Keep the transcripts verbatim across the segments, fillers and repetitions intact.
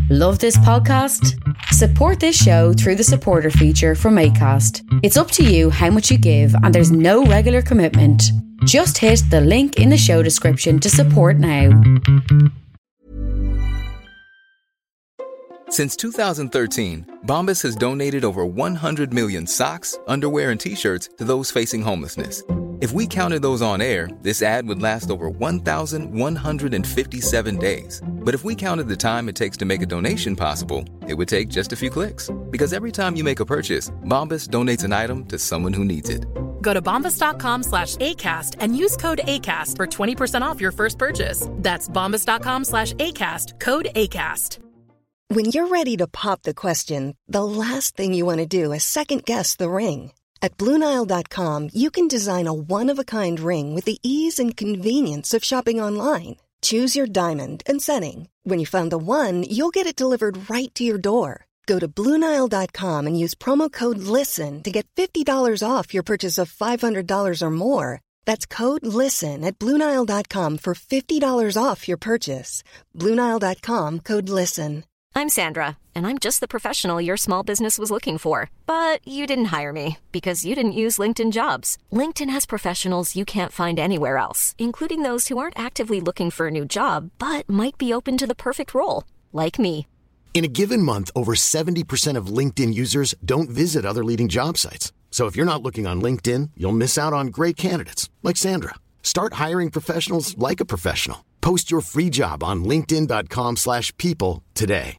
Love this podcast? Support this show through the supporter feature from Acast. It's up to you how much you give and there's no regular commitment. Just hit the link in the show description to support now. Since two thousand thirteen, Bombas has donated over one hundred million socks, underwear, and T-shirts to those facing homelessness. If we counted those on air, this ad would last over one thousand one hundred fifty-seven days. But if we counted the time it takes to make a donation possible, it would take just a few clicks. Because every time you make a purchase, Bombas donates an item to someone who needs it. Go to bombas.com slash ACAST and use code ACAST for twenty percent off your first purchase. That's bombas.com slash ACAST, code ACAST. When you're ready to pop the question, the last thing you want to do is second-guess the ring. At Blue Nile dot com, you can design a one-of-a-kind ring with the ease and convenience of shopping online. Choose your diamond and setting. When you find the one, you'll get it delivered right to your door. Go to Blue Nile dot com and use promo code LISTEN to get fifty dollars off your purchase of five hundred dollars or more. That's code LISTEN at Blue Nile dot com for fifty dollars off your purchase. Blue Nile dot com, code LISTEN. I'm Sandra, and I'm just the professional your small business was looking for. But you didn't hire me because you didn't use LinkedIn Jobs. LinkedIn has professionals you can't find anywhere else, including those who aren't actively looking for a new job, but might be open to the perfect role, like me. In a given month, over seventy percent of LinkedIn users don't visit other leading job sites. So if you're not looking on LinkedIn, you'll miss out on great candidates, like Sandra. Start hiring professionals like a professional. Post your free job on linkedin.com slash people today.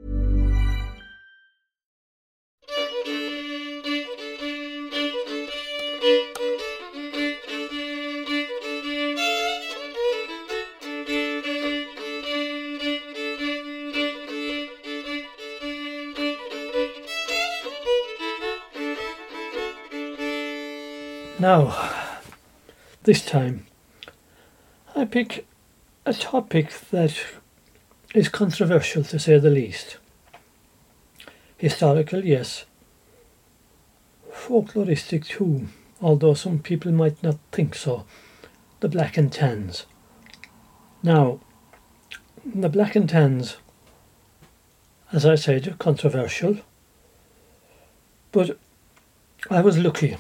Now, this time, I pick a topic that is controversial to say the least. Historical, yes. Folkloristic too, although some people might not think so. The Black and Tans. Now, the Black and Tans, as I said, controversial, but I was lucky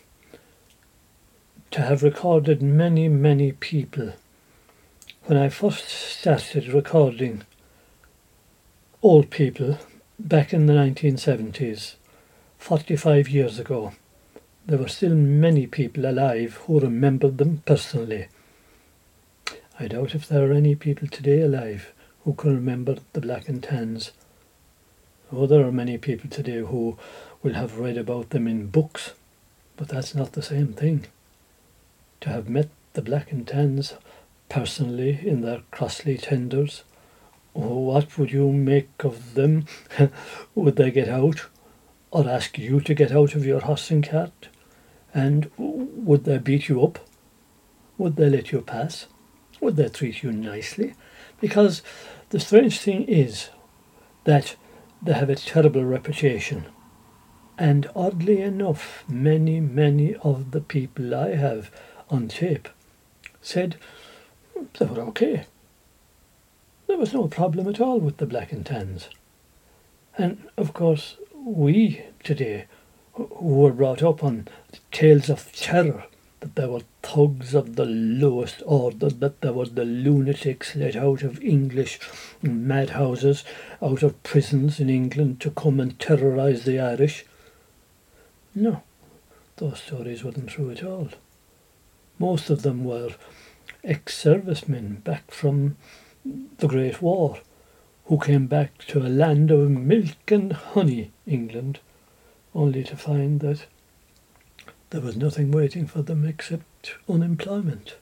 to have recorded many, many people when I first started recording old people back in the nineteen seventies, forty-five years ago. There were still many people alive who remembered them personally. I doubt if there are any people today alive who can remember the Black and Tans. Oh, there are many people today who will have read about them in books, but that's not the same thing. To have met the Black and Tans personally in their Crossley tenders, oh, what would you make of them? Would they get out, or ask you to get out of your horse and cart? And would they beat you up? Would they let you pass? Would they treat you nicely? Because the strange thing is that they have a terrible reputation. And oddly enough, many, many of the people I have on tape said they were okay. There was no problem at all with the Black and Tans. And of course, we today, who were brought up on tales of terror, that there were thugs of the lowest order, that there were the lunatics let out of English madhouses, out of prisons in England to come and terrorise the Irish. No, those stories weren't true at all. Most of them were ex-servicemen back from the Great War, who came back to a land of milk and honey, England, only to find that there was nothing waiting for them except unemployment,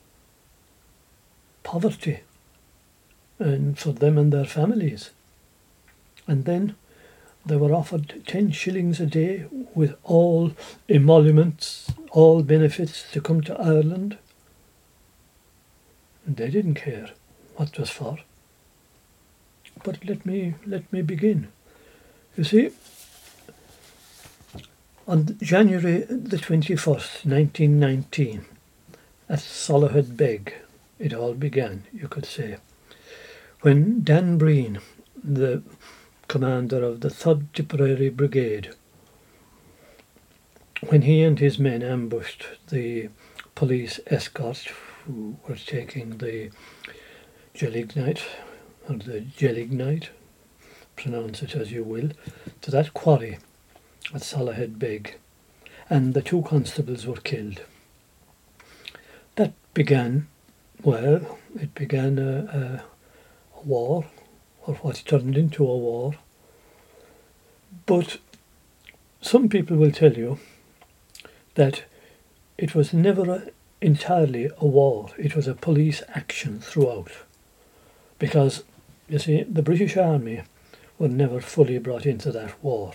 poverty, and for them and their families. And then they were offered ten shillings a day with all emoluments, all benefits to come to Ireland. And they didn't care what it was for. But let me let me begin. You see, on January the twenty-first, nineteen nineteen, at Solohead Beg, it all began, you could say, when Dan Breen, the commander of the third Tipperary Brigade, when he and his men ambushed the police escort who were taking the Gelignite, or the Gelignite, pronounce it as you will, to that quarry at Salahead Beg, and the two constables were killed. That began, well, it began a, a, a war, or what turned into a war. But some people will tell you that it was never a, entirely a war, it was a police action throughout. Because, you see, the British Army were never fully brought into that war.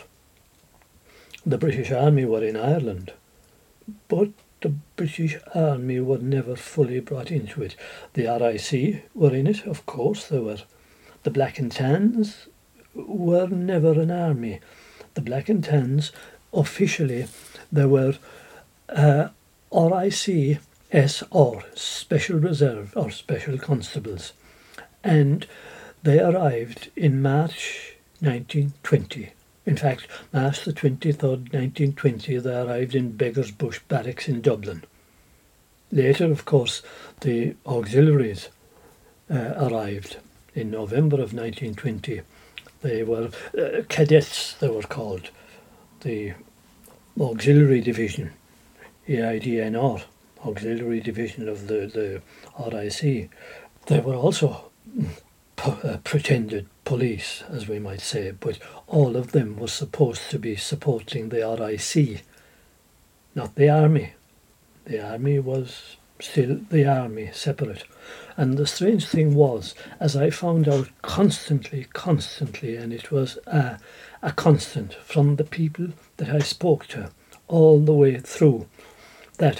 The British Army were in Ireland, but the British Army were never fully brought into it. The R I C were in it, of course they were. The Black and Tans were never an army. The Black and Tans, officially, they were uh, R I C S R, Special Reserve or Special Constables, and they arrived in March nineteen twenty. In fact, March the twenty-third, nineteen twenty, they arrived in Beggar's Bush Barracks in Dublin. Later, of course, the auxiliaries uh, arrived in November of nineteen twenty. They were uh, cadets, they were called, the Auxiliary Division, A I D N R, Auxiliary Division of the, the R I C. They were also p- uh, pretended police, as we might say, but all of them were supposed to be supporting the R I C, not the army. The army was still the army, separate. And the strange thing was, as I found out constantly, constantly, and it was a, a constant from the people that I spoke to all the way through, that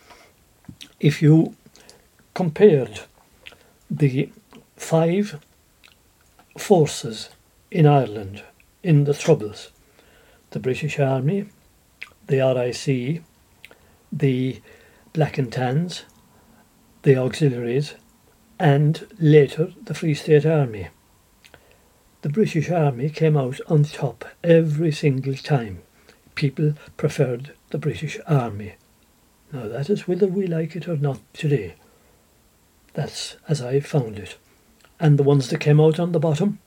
if you compared the five forces in Ireland in the Troubles, the British Army, the R I C, the Black and Tans, the auxiliaries, and later the Free State Army, the British Army came out on top every single time. People preferred the British Army. Now that is whether we like it or not today. That's as I found it. And the ones that came out on the bottom?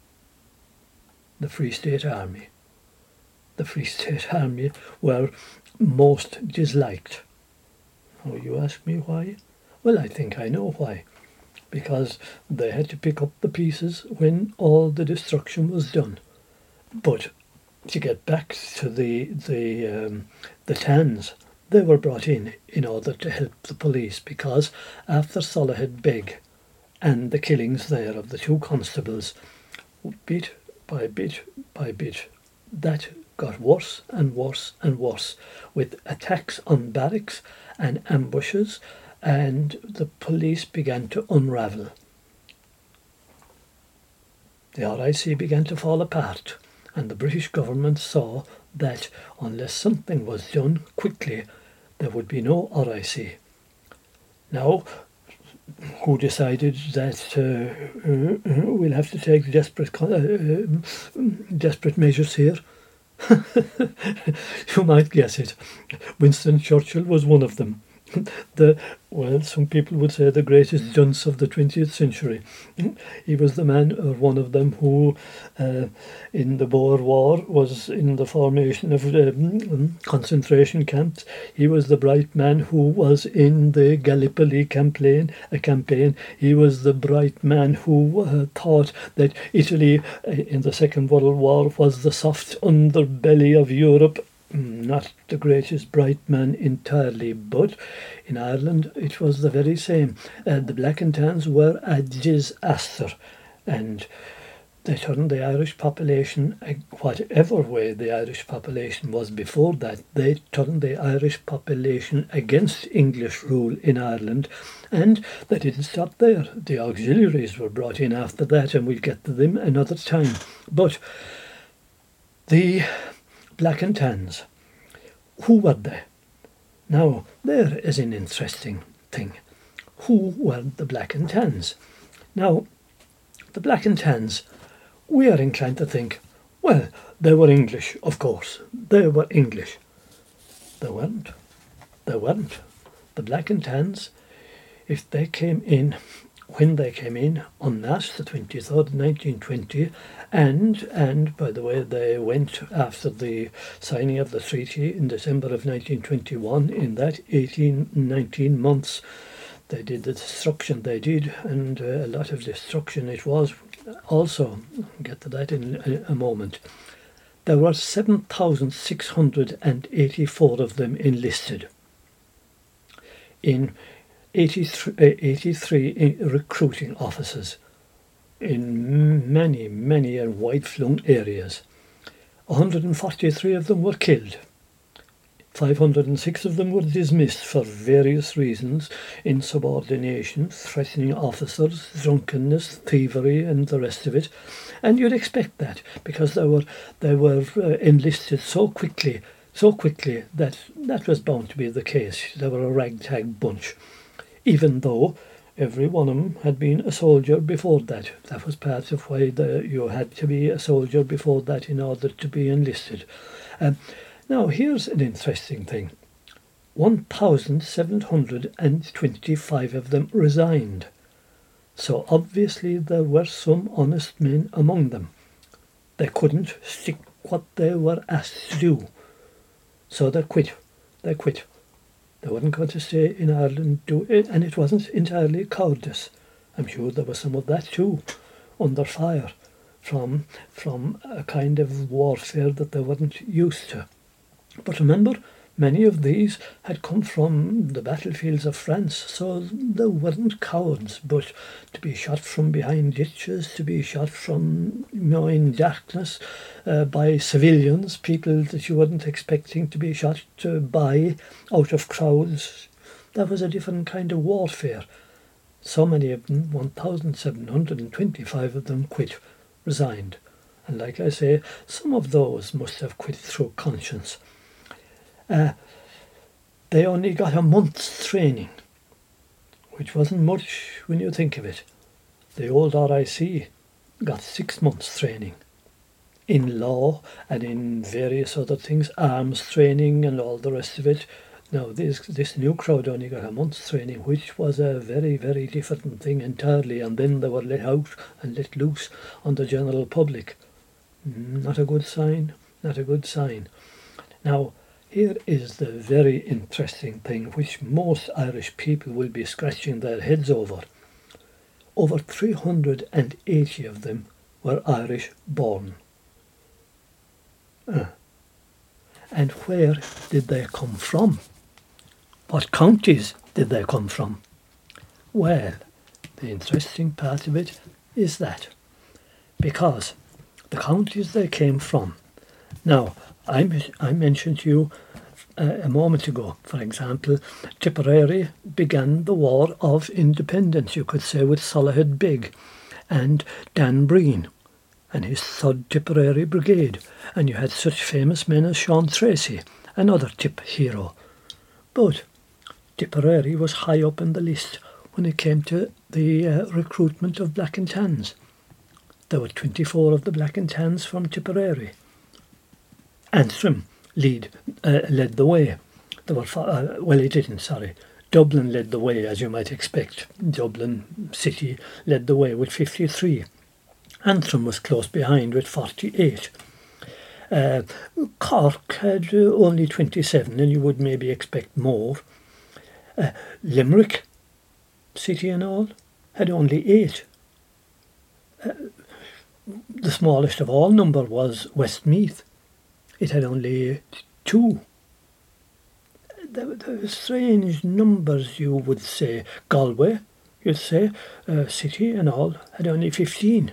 The Free State Army. The Free State Army were most disliked. Oh, you ask me why? Well, I think I know why. Because they had to pick up the pieces when all the destruction was done. But to get back to the the um, the Tans, they were brought in in order to help the police, because after Salahead Beg and the killings there of the two constables, bit by bit by bit, that got worse and worse and worse, with attacks on barracks and ambushes, and the police began to unravel. The R I C began to fall apart, and the British government saw that unless something was done quickly, there would be no R I C. Now, who decided that uh, uh, we'll have to take desperate, uh, uh, desperate measures here? You might guess it. Winston Churchill was one of them. The well, some people would say the greatest dunce of the twentieth century. He was the man, or one of them, who uh, in the Boer War was in the formation of um, concentration camps. He was the bright man who was in the Gallipoli campaign. A campaign. He was the bright man who uh, thought that Italy uh, in the Second World War was the soft underbelly of Europe. Not the greatest bright man entirely, but in Ireland it was the very same. Uh, the Black and Tans were a disaster, and they turned the Irish population, whatever way the Irish population was before that, they turned the Irish population against English rule in Ireland, and they didn't stop there. The auxiliaries were brought in after that, and we'll get to them another time. But the Black and Tans, who were they? Now, there is an interesting thing. Who were the Black and Tans? Now, the Black and Tans we are inclined to think, well, they were English, of course. They were English. They weren't. They weren't. The Black and Tans, if they came in, when they came in, en masse, the twenty-third, nineteen twenty, and, and, by the way, they went after the signing of the treaty in December of nineteen twenty-one. In that eighteen, nineteen months, they did the destruction they did, and uh, a lot of destruction it was. Also, I'll get to that in a, a moment. There were seven thousand six hundred eighty-four of them enlisted in eighty-three, eighty-three recruiting offices in many, many and wide-flung areas. one hundred forty-three of them were killed. five hundred six of them were dismissed for various reasons: insubordination, threatening officers, drunkenness, thievery, and the rest of it. And you'd expect that, because they were they were uh, enlisted so quickly, so quickly that that was bound to be the case. They were a ragtag bunch, even though every one of them had been a soldier before that. That was part of why the, you had to be a soldier before that in order to be enlisted. Um, Now, here's an interesting thing. one thousand seven hundred twenty-five of them resigned. So obviously there were some honest men among them. They couldn't stick what they were asked to do. So they quit. They quit. They weren't going to stay in Ireland, do it, and it wasn't entirely cowardice. I'm sure there was some of that too, under fire, from, from a kind of warfare that they weren't used to. But remember, many of these had come from the battlefields of France, so they weren't cowards. But to be shot from behind ditches, to be shot from, you know, in darkness uh, by civilians, people that you weren't expecting to be shot uh, by out of crowds, that was a different kind of warfare. So many of them, one thousand seven hundred twenty-five of them, quit, resigned. And like I say, some of those must have quit through conscience. Uh, they only got a month's training, which wasn't much when you think of it. The old R I C got six months training in law and in various other things, arms training and all the rest of it. Now, this, this new crowd only got a month's training, which was a very, very different thing entirely, and then they were let out and let loose on the general public. Not a good sign, not a good sign. Now, here is the very interesting thing which most Irish people will be scratching their heads over. Over three hundred eighty of them were Irish born. Uh. And where did they come from? What counties did they come from? Well, the interesting part of it is that, because the counties they came from. Now, I, I mentioned to you uh, a moment ago, for example, Tipperary began the War of Independence, you could say, with Salahead Beg and Dan Breen and his third Tipperary Brigade, and you had such famous men as Sean Tracy, another Tip hero. But Tipperary was high up in the list when it came to the uh, recruitment of Black and Tans. There were twenty-four of the Black and Tans from Tipperary. Antrim lead, uh, led the way. There were uh, well, it didn't, sorry. Dublin led the way, as you might expect. Dublin City led the way with fifty-three. Antrim was close behind with forty-eight. Uh, Cork had uh, only twenty-seven, and you would maybe expect more. Uh, Limerick City and all had only eight. Uh, the smallest of all number was Westmeath. It had only two. There were strange numbers, you would say. Galway, you'd say, uh, City and all, had only fifteen.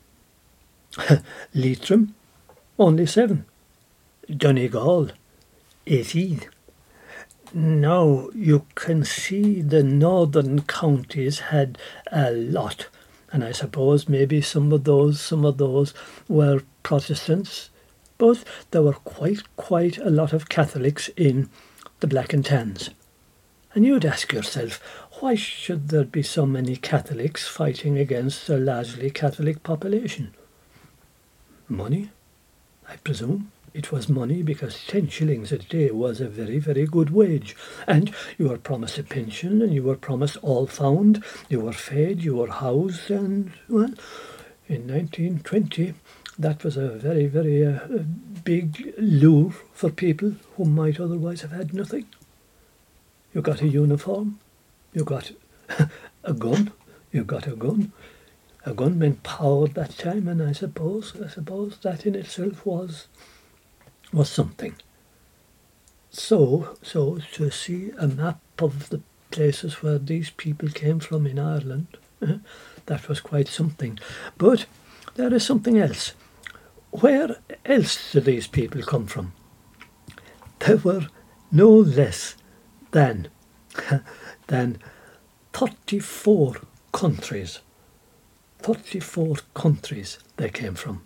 Leitrim, only seven. Donegal, eighteen. Now you can see the northern counties had a lot, and I suppose maybe some of those, some of those were Protestants. But there were quite, quite a lot of Catholics in the Black and Tans. And you'd ask yourself, why should there be so many Catholics fighting against a largely Catholic population? Money, I presume. It was money because ten shillings a day was a very, very good wage. And you were promised a pension, and you were promised all found. You were fed, you were housed, and, well, in nineteen twenty, that was a very, very uh, big lure for people who might otherwise have had nothing. You got a uniform, you got a gun, you got a gun. A gun meant power at that time, and I suppose, I suppose that in itself was was something. So, so to see a map of the places where these people came from in Ireland, uh, that was quite something. But there is something else. Where else do these people come from? There were no less than, than thirty-four countries. thirty-four countries they came from.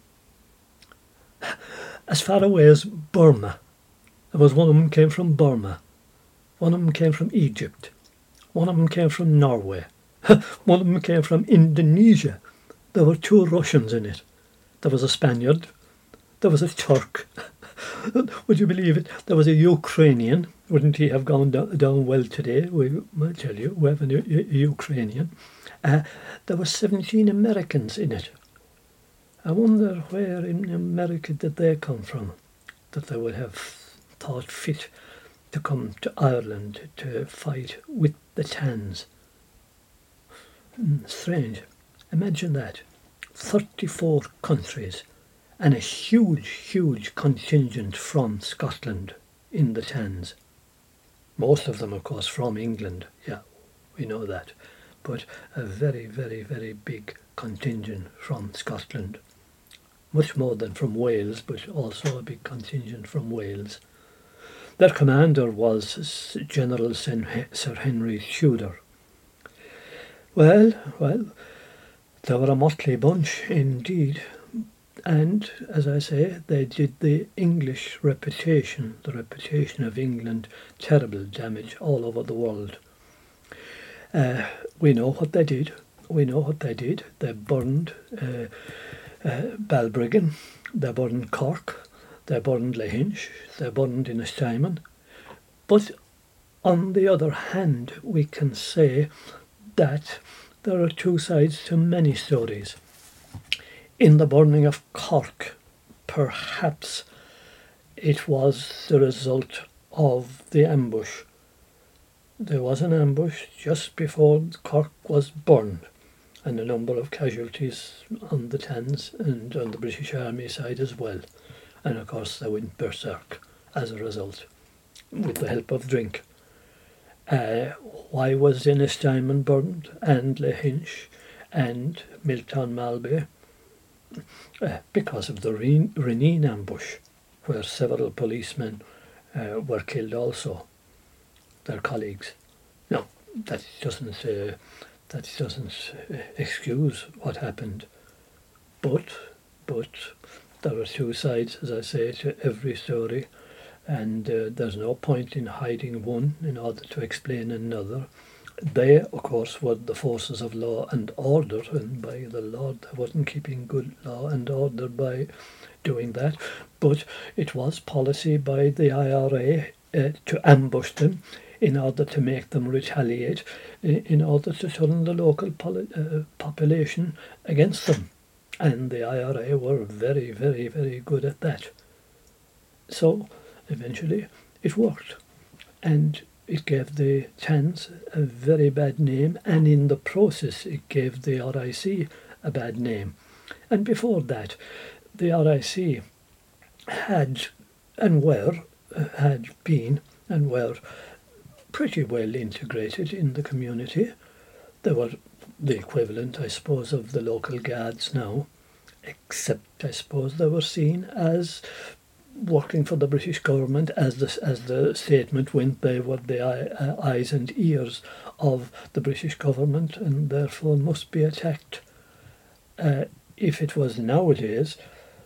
As far away as Burma. There was one of them came from Burma. One of them came from Egypt. One of them came from Norway. One of them came from Indonesia. There were two Russians in it. There was a Spaniard. There was a Turk. Would you believe it? There was a Ukrainian. Wouldn't he have gone down, down well today? We, I'll tell you, we have a, a Ukrainian. Uh, there were seventeen Americans in it. I wonder where in America did they come from, that they would have thought fit to come to Ireland to fight with the Tans. Mm, strange. Imagine that. thirty-four countries and a huge, huge contingent from Scotland in the Tans. Most of them, of course, from England. Yeah, we know that. But a very, very, very big contingent from Scotland. Much more than from Wales, but also a big contingent from Wales. Their commander was General Sir Henry Tudor. Well, well, they were a motley bunch indeed. And, as I say, they did the English reputation, the reputation of England, terrible damage all over the world. Uh, we know what they did. We know what they did. They burned uh, uh, Balbriggan, they burned Cork, they burned Lahinch, they burned Innistimon. But on the other hand, we can say that there are two sides to many stories. In the burning of Cork, perhaps it was the result of the ambush. There was an ambush just before Cork was burned, and a number of casualties on the Tans and on the British Army side as well. And of course they went berserk as a result, with the help of drink. Uh, why was Innistimon burned, and Lahinch, and Miltown Malbay? Uh, because of the Reneen ambush, where several policemen uh, were killed also, their colleagues. No, that doesn't uh, that doesn't uh, excuse what happened, but but there are two sides, as I say, to every story, and uh, there's no point in hiding one in order to explain another. They, of course, were the forces of law and order, and by the Lord, they wasn't keeping good law and order by doing that. But it was policy by the I R A uh, to ambush them in order to make them retaliate, in order to turn the local poli- uh, population against them. And the I R A were very, very, very good at that. So, eventually, it worked. And it gave the Tans a very bad name, and in the process it gave the R I C a bad name. And before that, the R I C had and were, uh, had been and were pretty well integrated in the community. They were the equivalent, I suppose, of the local guards now, except I suppose they were seen as working for the British government. As the, as the statement went, they were the eye, uh, eyes and ears of the British government, and therefore must be attacked. Uh, if it was nowadays,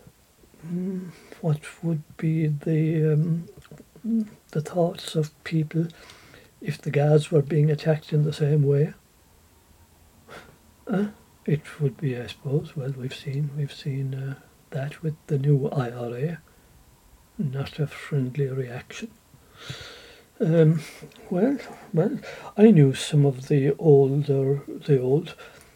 mm, what would be the um, the thoughts of people if the guards were being attacked in the same way? Uh, it would be, I suppose, well, we've seen, we've seen uh, that with the new I R A, not a friendly reaction. Um, well, well, I knew some of the older, the old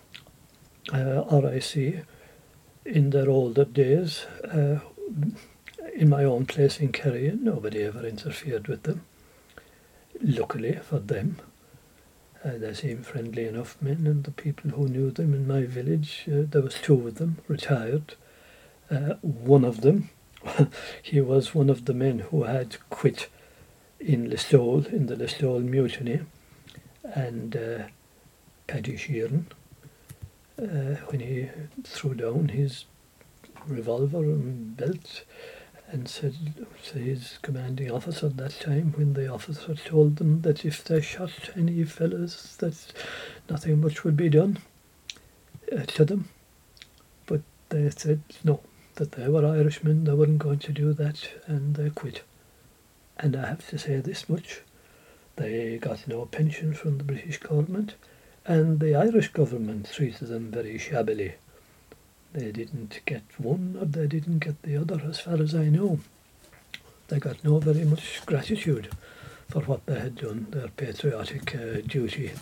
uh, R I C in their older days. Uh, in my own place in Kerry, and nobody ever interfered with them. Luckily for them, uh, they seemed friendly enough men, and the people who knew them in my village, uh, there was two of them, retired. Uh, one of them, he was one of the men who had quit in Listowel, in the Listowel Mutiny, and uh, Paddy Sheeran, uh, when he threw down his revolver and belt and said to his commanding officer at that time, when the officer told them that if they shot any fellas that nothing much would be done uh, to them, but they said no, that they were Irishmen, they weren't going to do that, and they quit. And I have to say this much, they got no pension from the British government, and the Irish government treated them very shabbily. They didn't get one, or they didn't get the other, as far as I know. They got no very much gratitude for what they had done, their patriotic uh, duty.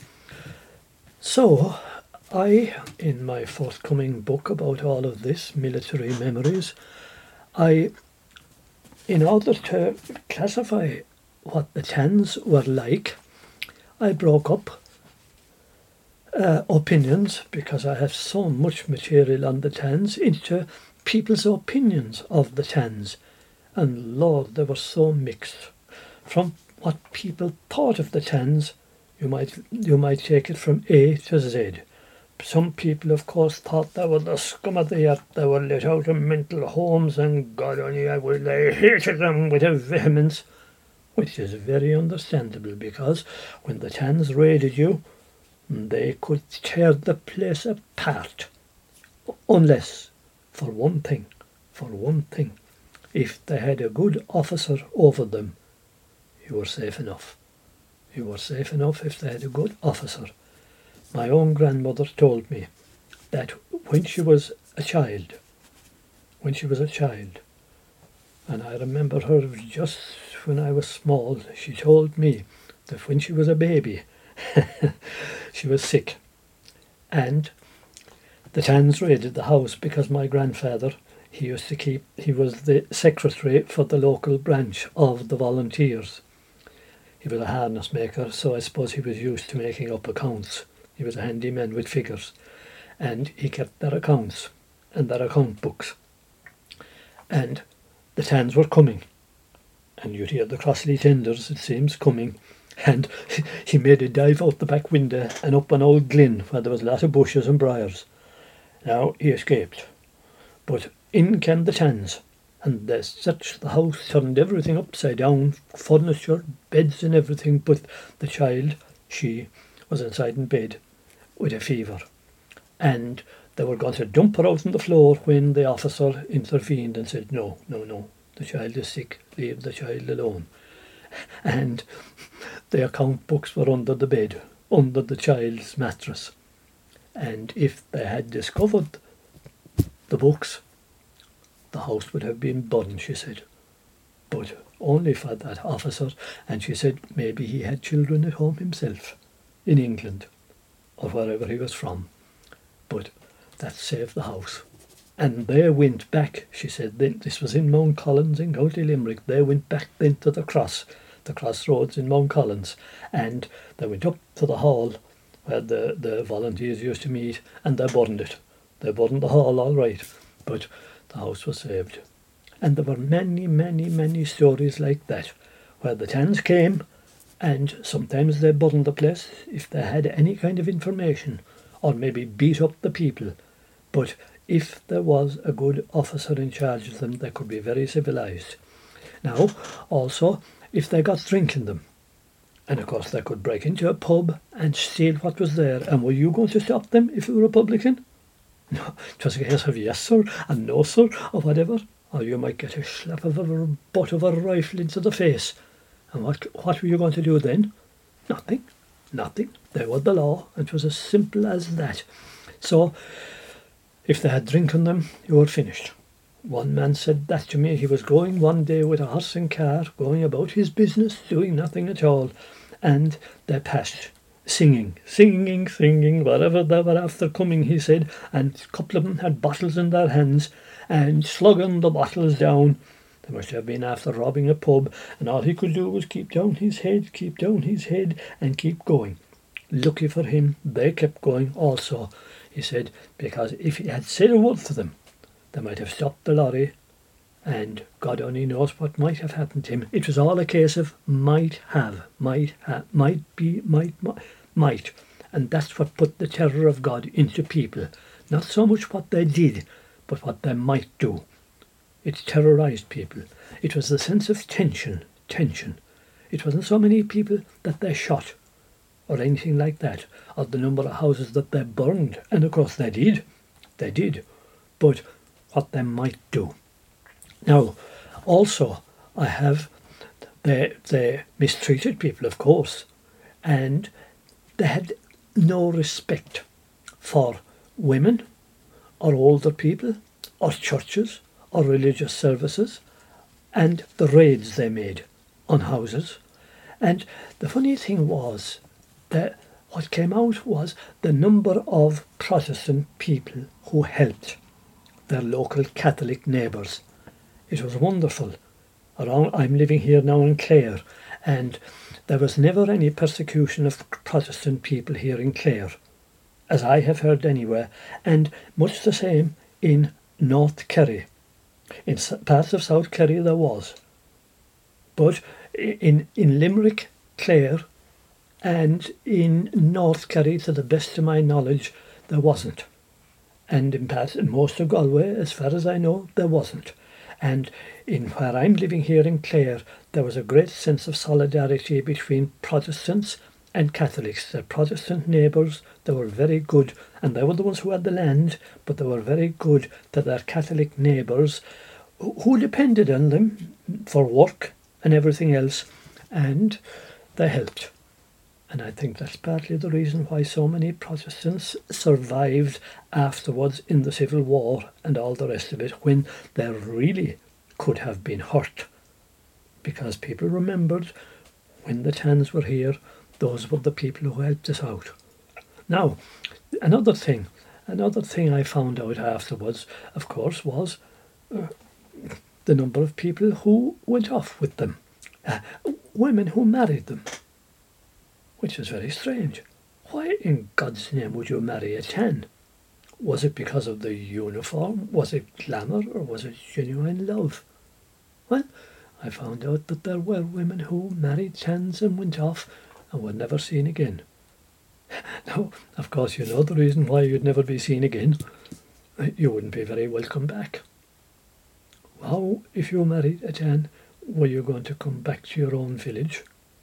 So, I, in my forthcoming book about all of this, Military Memories, I, in order to classify what the Tans were like, I broke up Uh, opinions, because I have so much material on the Tans, into people's opinions of the Tans. And Lord, they were so mixed. From what people thought of the Tans, you might you might take it from A to Z. Some people, of course, thought they were the scum of the earth. They were let out of mental homes, and God only I will, they hated them with a vehemence, which is very understandable, because when the Tans raided you, they could tear the place apart, unless, for one thing, for one thing, if they had a good officer over them, you were safe enough. You were safe enough if they had a good officer. My own grandmother told me that when she was a child, when she was a child, and I remember her just when I was small, she told me that when she was a baby, she was sick, and the Tans raided the house because my grandfather, he used to keep, he was the secretary for the local branch of the volunteers. He was a harness maker, so I suppose he was used to making up accounts. He was a handy man with figures, and he kept their accounts and their account books. And the Tans were coming, and you'd hear the Crossley tenders, it seems, coming. And he made a dive out the back window and up an old glen where there was a lot of bushes and briars. Now he escaped, but in came the Tans, and they searched the house, turned everything upside down, furniture, beds and everything, but the child, she, was inside in bed with a fever. And they were going to dump her out on the floor when the officer intervened and said, no, no, no, the child is sick, leave the child alone. And the account books were under the bed, under the child's mattress. And if they had discovered the books, the house would have been burned, she said. But only for that officer, and she said maybe he had children at home himself, in England, or wherever he was from. But that saved the house. And they went back, she said, then, this was in Mount Collins in County Limerick, they went back then to the cross, the crossroads in Mount Collins, and they went up to the hall where the, the volunteers used to meet, and they burned it. They burned the hall all right, but the house was saved. And there were many, many, many stories like that, where the Tans came, and sometimes they burned the place if they had any kind of information, or maybe beat up the people. But if there was a good officer in charge of them, they could be very civilised. Now, also, if they got drink in them, and of course they could break into a pub and steal what was there, and were you going to stop them if you were Republican? No, it was a case of yes sir, and no sir, or whatever, or you might get a slap of a butt of a rifle into the face. And what, what were you going to do then? Nothing, nothing. They were the law, and it was as simple as that. So, if they had drink on them, you were finished. One man said that to me. He was going one day with a horse and car, going about his business, doing nothing at all, and they passed, singing, singing, singing, whatever they were after coming, he said, and a couple of them had bottles in their hands and slugging the bottles down. They must have been after robbing a pub, and all he could do was keep down his head, keep down his head, and keep going. Lucky for him, they kept going also, he said, because if he had said a word to them, they might have stopped the lorry, and God only knows what might have happened to him. It was all a case of might have, might have, might be, might, might, might. And that's what put the terror of God into people. Not so much what they did, but what they might do. It terrorised people. It was the sense of tension, tension. It wasn't so many people that they shot, or anything like that, or the number of houses that they burned. And of course they did, they did. But what they might do. Now, also, I have, they, they mistreated people, of course, and they had no respect for women, or older people, or churches, or religious services, and the raids they made on houses. And the funny thing was that what came out was the number of Protestant people who helped their local Catholic neighbours. It was wonderful. Around, I'm living here now in Clare, and there was never any persecution of Protestant people here in Clare, as I have heard anywhere, and much the same in North Kerry. In parts of South Kerry there was, but in, in Limerick, Clare, and in North Kerry, to the best of my knowledge, there wasn't. And in, parts, in most of Galway, as far as I know, there wasn't. And in where I'm living here in Clare, there was a great sense of solidarity between Protestants and Catholics. The Protestant neighbours, they were very good, and they were the ones who had the land, but they were very good to their Catholic neighbours who depended on them for work and everything else, and they helped. And I think that's partly the reason why so many Protestants survived afterwards in the Civil War and all the rest of it, when they really could have been hurt. Because people remembered when the Tans were here, those were the people who helped us out. Now, another thing, another thing I found out afterwards, of course, was uh, the number of people who went off with them. Uh, women who married them. Which is very strange. Why in God's name would you marry a Tan? Was it because of the uniform? Was it glamour? Or was it genuine love? Well, I found out that there were women who married Tans and went off and were never seen again. Now, of course, you know the reason why you'd never be seen again. You wouldn't be very welcome back. How, if you married a Tan, were you going to come back to your own village?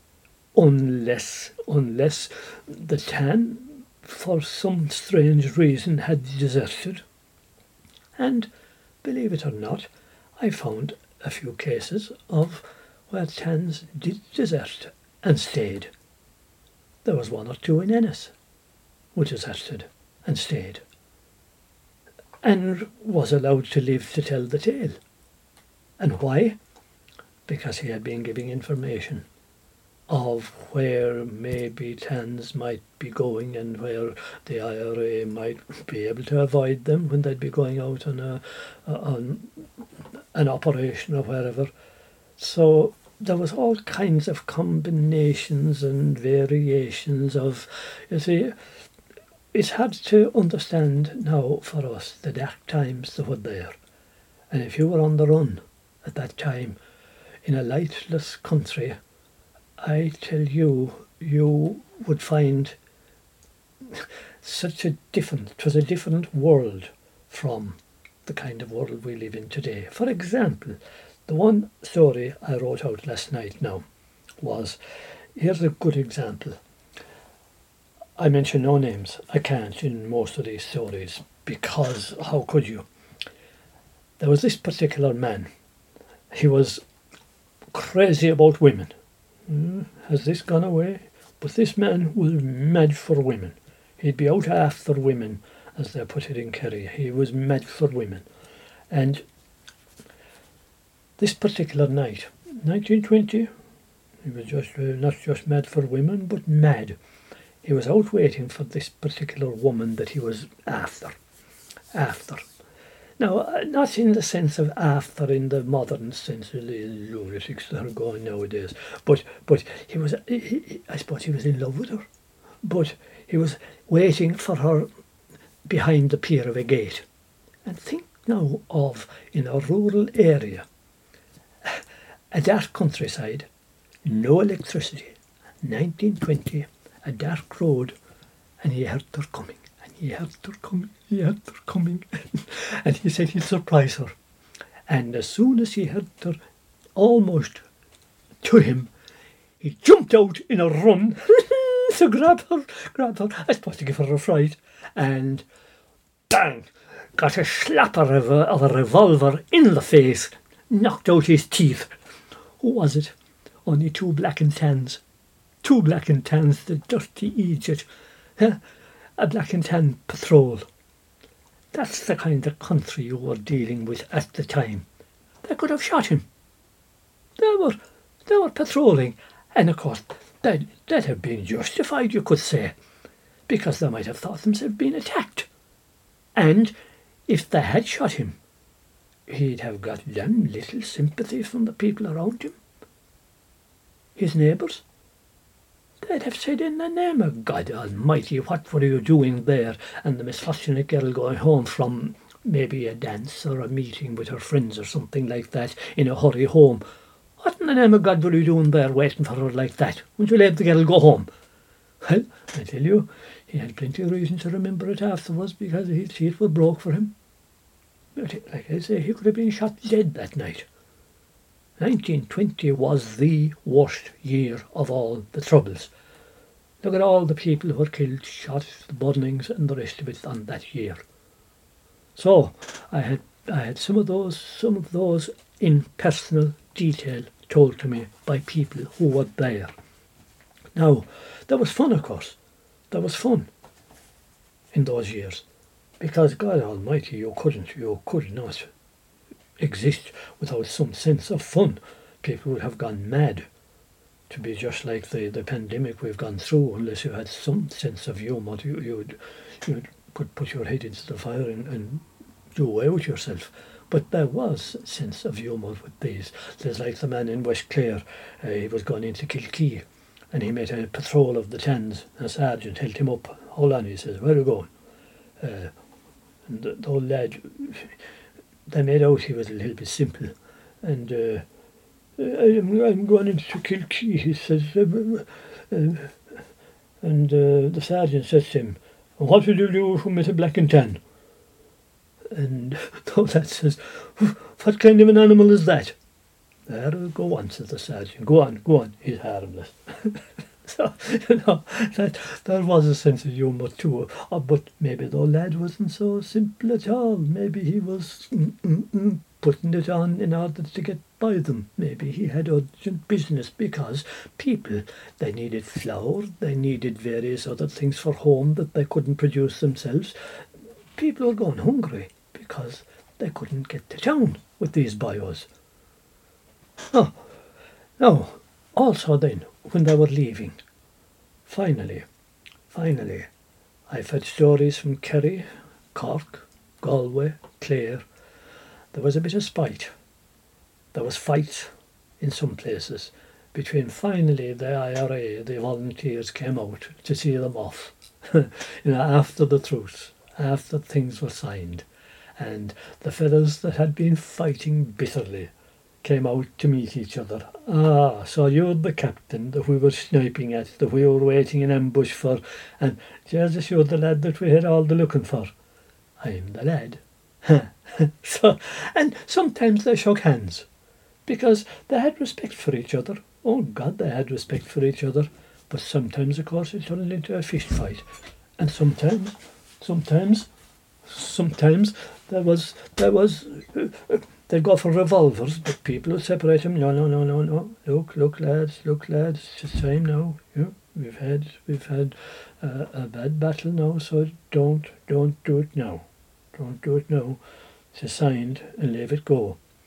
Unless, unless the Tan, for some strange reason, had deserted. And, believe it or not, I found a few cases of where Tans did desert and stayed. There was one or two in Ennis who deserted and stayed, and was allowed to live to tell the tale. And why? Because he had been giving information of where maybe Tans might be going and where the I R A might be able to avoid them when they'd be going out on a on an operation or wherever. So there was all kinds of combinations and variations of, you see, it's hard to understand now for us the dark times that were there. And if you were on the run at that time in a lightless country, I tell you, you would find such a different, it was a different world from the kind of world we live in today. For example, the one story I wrote out last night now was, here's a good example. I mention no names. I can't in most of these stories, because how could you? There was this particular man. He was crazy about women. Mm, has this gone away? But this man was mad for women. He'd be out after women, as they put it in Kerry. He was mad for women. And this particular night, nineteen twenty, he was just uh, not just mad for women, but mad. He was out waiting for this particular woman that he was after. After. Now, uh, not in the sense of after in the modern sense of the lunatics that are going nowadays, but but he was, he, he, I suppose he was in love with her, but he was waiting for her behind the pier of a gate. And think now of, in a rural area, a dark countryside, no electricity, nineteen twenty, a dark road, and he heard her coming. He heard her coming, he heard her coming, and he said he'd surprise her. And as soon as he heard her almost to him, he jumped out in a run to grab her, grab her, I suppose to give her a fright, and bang, got a slapper of a, of a revolver in the face, knocked out his teeth. Who was it? Only two black and tans. Two black and tans, the dirty idiot. Huh? A black and tan patrol. That's the kind of country you were dealing with at the time. They could have shot him. They were, they were patrolling, and of course they'd, they'd have been justified, you could say, because they might have thought themselves being attacked. And if they had shot him, he'd have got damn little sympathy from the people around him. His neighbours. They'd have said, in the name of God Almighty, what were you doing there? And the misfortunate girl going home from maybe a dance or a meeting with her friends or something like that, in a hurry home. What in the name of God were you doing there waiting for her like that? Wouldn't you let the girl go home? Well, I tell you, he had plenty of reason to remember it afterwards, because his teeth were broke for him. But like I say, he could have been shot dead that night. nineteen twenty was the worst year of all the troubles. Look at all the people who were killed, shot, the burnings and the rest of it on that year. So I had I had some of those some of those in personal detail told to me by people who were there. Now, there was fun, of course. There was fun in those years, because God Almighty, you couldn't you could not exist without some sense of fun. People would have gone mad to be just like the, the pandemic we've gone through, unless you had some sense of humour. You, you'd, you'd put, put your head into the fire and, and do away with yourself. But there was a sense of humour with these. There's like the man in West Clare, uh, he was going into Kilkee, and he made a patrol of the Tans, and a sergeant held him up. Hold on, he says, where are you going? Uh, and the, the old lad, they made out he was a little bit simple, and uh, I'm, I'm going into Kilkee, he says, uh, uh, and uh, the sergeant says to him, what did you do from Mister Black and Tan? And the lad says, what kind of an animal is that? There, go on, says the sergeant, go on, go on, he's harmless. So, you know, that there was a sense of humour too, uh, but maybe the lad wasn't so simple at all. Maybe he was mm, mm, mm, putting it on in order to get by them. Maybe he had urgent business, because people, they needed flour, they needed various other things for home that they couldn't produce themselves. People were going hungry because they couldn't get to town with these bios. Oh, now, also then, when they were leaving, finally, finally, I've had stories from Kerry, Cork, Galway, Clare. There was a bit of spite. There was fights in some places between, finally, the I R A, the volunteers came out to see them off, you know, after the truce, after things were signed, and the fellows that had been fighting bitterly came out to meet each other. Ah, so you're the captain that we were sniping at, that we were waiting in ambush for, and Jesus, you're the lad that we had all the looking for. I'm the lad. So, and sometimes they shook hands, because they had respect for each other. Oh God, they had respect for each other. But sometimes, of course, it turned into a fist fight, and sometimes, sometimes, sometimes there was there was. Uh, uh, They'd go for revolvers, but people would separate them. No, no, no, no, no. Look, look, lads, look, lads. It's just time now. Yeah, we've had, we've had uh, a bad battle now, so don't, don't do it now. Don't do it now. It's signed and leave it go.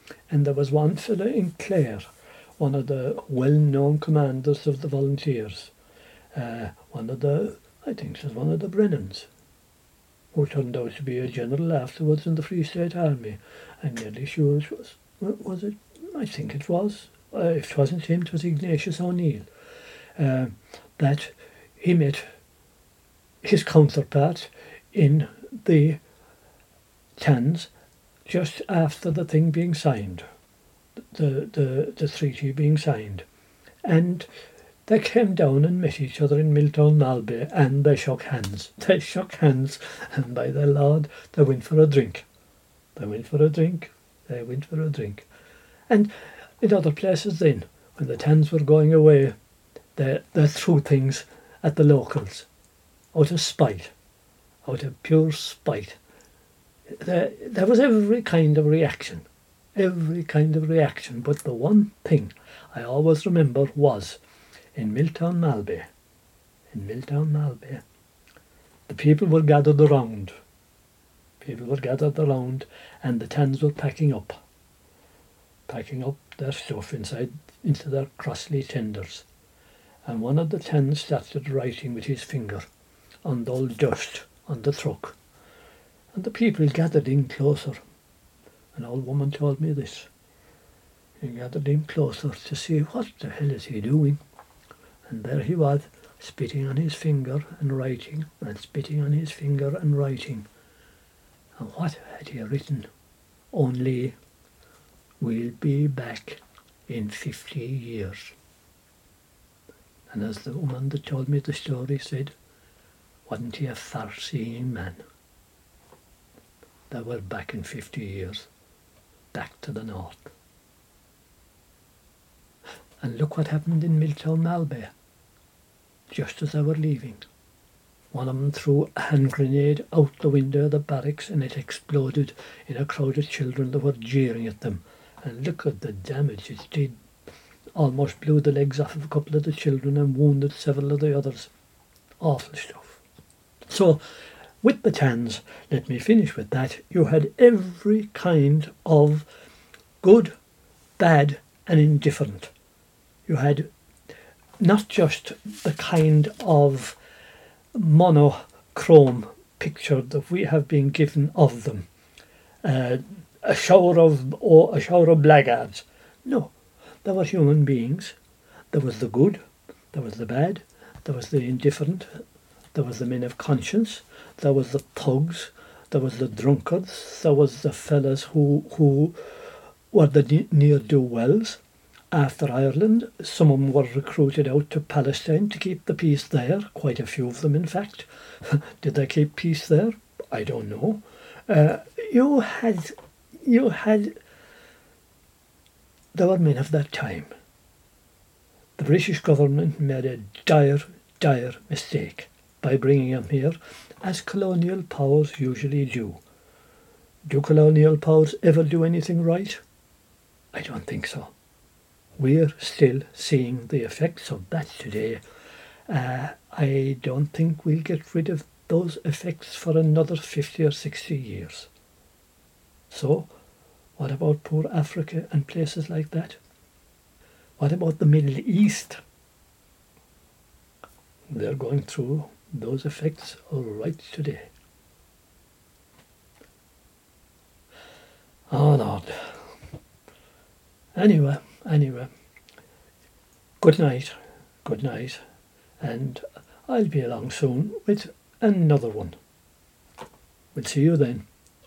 And there was one fellow in Clare, one of the well-known commanders of the volunteers, uh, one of the, I think it was one of the Brennans, who turned out to be a general afterwards in the Free State Army. I'm nearly sure it was, was it? I think it was. Uh, if it wasn't him, it was Ignatius O'Neill. Uh, that he met his counterpart in the Tans just after the thing being signed, the, the, the treaty being signed. And they came down and met each other in Milltown Malbay, and they shook hands. They shook hands, and by the Lord, they went for a drink. They went for a drink. They went for a drink. And in other places then, when the Tans were going away, they, they threw things at the locals, out of spite, out of pure spite. There, there was every kind of reaction, every kind of reaction, but the one thing I always remember was, in Milltown Malbay, in Milltown Malbay, the people were gathered around, people were gathered around, and the Tans were packing up, packing up their stuff inside, into their Crossley tenders. And one of the Tans started writing with his finger on the old dust on the truck. And the people gathered in closer. An old woman told me this. He gathered in closer to see what the hell is he doing. And there he was, spitting on his finger and writing, and spitting on his finger and writing. And what had he written? Only, we'll be back in fifty years. And as the woman that told me the story said, wasn't he a far-seeing man? They were back in fifty years, back to the north. And look what happened in Milltown Malbay. Just as they were leaving, one of them threw a hand grenade out the window of the barracks, and it exploded in a crowd of children that were jeering at them. And look at the damage it did. Almost blew the legs off of a couple of the children and wounded several of the others. Awful stuff. So, with the Tans, let me finish with that, you had every kind of good, bad and indifferent. You had not just the kind of monochrome picture that we have been given of them, uh, a shower of or a shower of blackguards. No, there were human beings. There was the good, there was the bad, there was the indifferent, there was the men of conscience, there was the thugs, there was the drunkards, there was the fellas who who were the ne'er-do-wells. After Ireland, some of them were recruited out to Palestine to keep the peace there, quite a few of them in fact. Did they keep peace there? I don't know. Uh, you had, you had, there were men of that time. The British government made a dire, dire mistake by bringing them here, as colonial powers usually do. Do colonial powers ever do anything right? I don't think so. We're still seeing the effects of that today. Uh, I don't think we'll get rid of those effects for another fifty or sixty years. So, what about poor Africa and places like that? What about the Middle East? They're going through those effects right today. Oh Lord. Anyway, anyway, good night, good night, and I'll be along soon with another one. We'll see you then.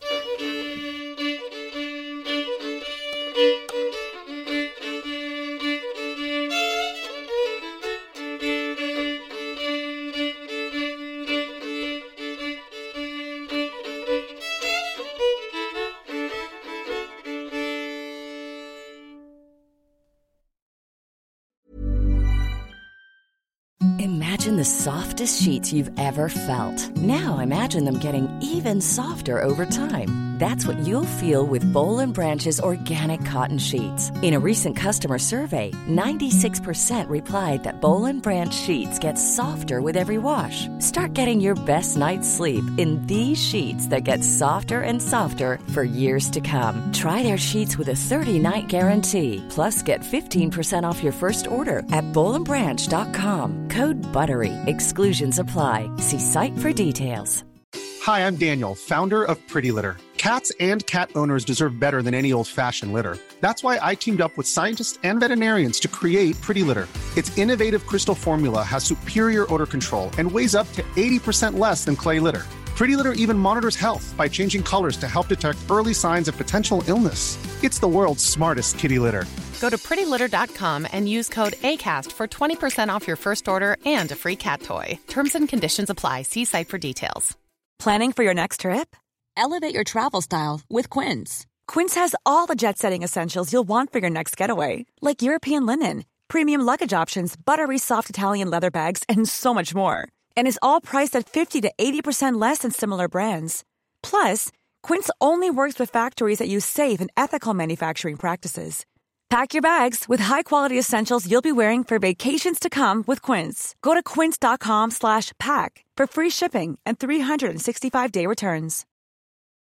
Imagine the softest sheets you've ever felt. Now imagine them getting even softer over time. That's what you'll feel with Boll and Branch's organic cotton sheets. In a recent customer survey, ninety-six percent replied that Boll and Branch sheets get softer with every wash. Start getting your best night's sleep in these sheets that get softer and softer for years to come. Try their sheets with a thirty-night guarantee. Plus, get fifteen percent off your first order at boll and branch dot com. Code BUTTERY. Exclusions apply. See site for details. Hi, I'm Daniel, founder of Pretty Litter. Cats and cat owners deserve better than any old-fashioned litter. That's why I teamed up with scientists and veterinarians to create Pretty Litter. Its innovative crystal formula has superior odor control and weighs up to eighty percent less than clay litter. Pretty Litter even monitors health by changing colors to help detect early signs of potential illness. It's the world's smartest kitty litter. Go to pretty litter dot com and use code ACAST for twenty percent off your first order and a free cat toy. Terms and conditions apply. See site for details. Planning for your next trip? Elevate your travel style with Quince. Quince has all the jet-setting essentials you'll want for your next getaway, like European linen, premium luggage options, buttery soft Italian leather bags, and so much more. And is all priced at fifty to eighty percent less than similar brands. Plus, Quince only works with factories that use safe and ethical manufacturing practices. Pack your bags with high-quality essentials you'll be wearing for vacations to come with Quince. Go to quince dot com slash pack for free shipping and three sixty-five day returns.